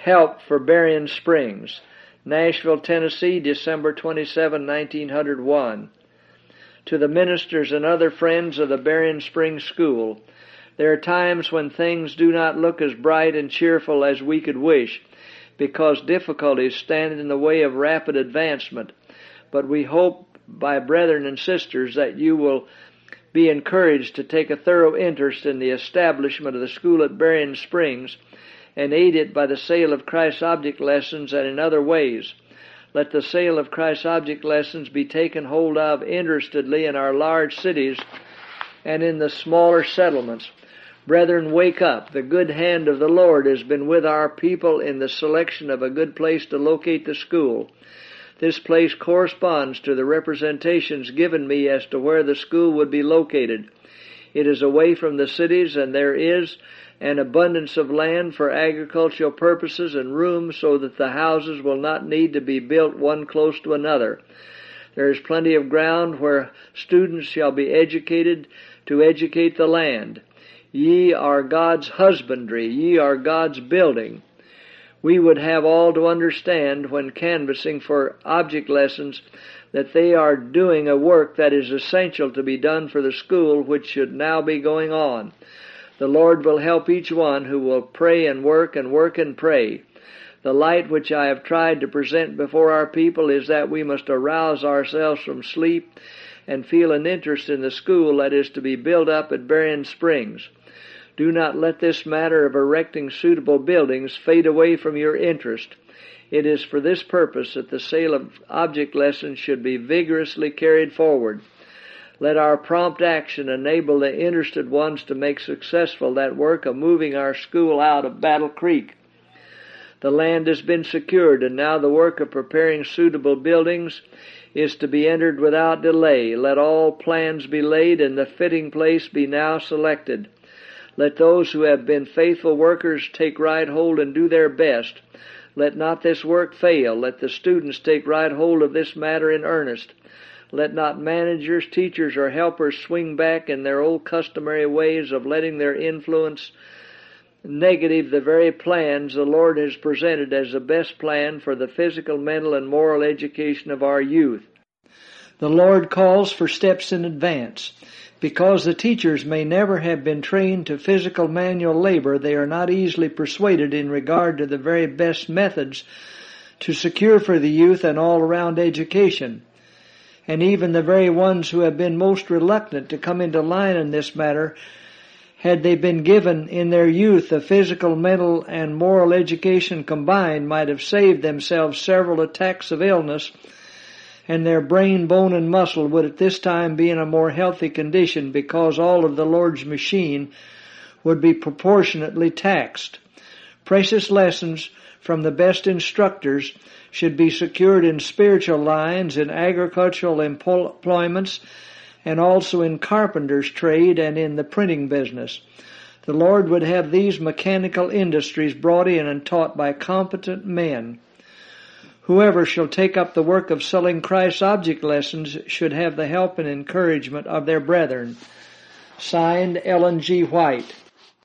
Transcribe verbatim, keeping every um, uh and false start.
help for Berrien Springs. Nashville, Tennessee, December twenty-seventh, nineteen oh one. To the ministers and other friends of the Berrien Springs School, there are times when things do not look as bright and cheerful as we could wish, because difficulties stand in the way of rapid advancement. But we hope, by brethren and sisters, that you will be encouraged to take a thorough interest in the establishment of the school at Berrien Springs and aid it by the sale of Christ's Object Lessons and in other ways. Let the sale of Christ's Object Lessons be taken hold of interestedly in our large cities and in the smaller settlements. Brethren, wake up. The good hand of the Lord has been with our people in the selection of a good place to locate the school. This place corresponds to the representations given me as to where the school would be located. It is away from the cities, and there is an abundance of land for agricultural purposes and room so that the houses will not need to be built one close to another. There is plenty of ground where students shall be educated to educate the land. Ye are God's husbandry, ye are God's building. We would have all to understand when canvassing for object lessons that they are doing a work that is essential to be done for the school which should now be going on. The Lord will help each one who will pray and work and work and pray. The light which I have tried to present before our people is that we must arouse ourselves from sleep and feel an interest in the school that is to be built up at Berrien Springs. Do not let this matter of erecting suitable buildings fade away from your interest. It is for this purpose that the sale of object lessons should be vigorously carried forward. Let our prompt action enable the interested ones to make successful that work of moving our school out of Battle Creek. The land has been secured, and now the work of preparing suitable buildings is to be entered without delay. Let all plans be laid, and the fitting place be now selected. Let those who have been faithful workers take right hold and do their best. Let not this work fail. Let the students take right hold of this matter in earnest. Let not managers, teachers, or helpers swing back in their old customary ways of letting their influence negative the very plans the Lord has presented as the best plan for the physical, mental, and moral education of our youth. The Lord calls for steps in advance. Because the teachers may never have been trained to physical manual labor, they are not easily persuaded in regard to the very best methods to secure for the youth an all-around education. And even the very ones who have been most reluctant to come into line in this matter, had they been given in their youth the physical, mental, and moral education combined, might have saved themselves several attacks of illness, and their brain, bone, and muscle would at this time be in a more healthy condition, because all of the Lord's machine would be proportionately taxed. Precious lessons from the best instructors should be secured in spiritual lines, in agricultural employments, and also in carpenter's trade and in the printing business. The Lord would have these mechanical industries brought in and taught by competent men. Whoever shall take up the work of selling Christ's Object Lessons should have the help and encouragement of their brethren. Signed, Ellen G. White.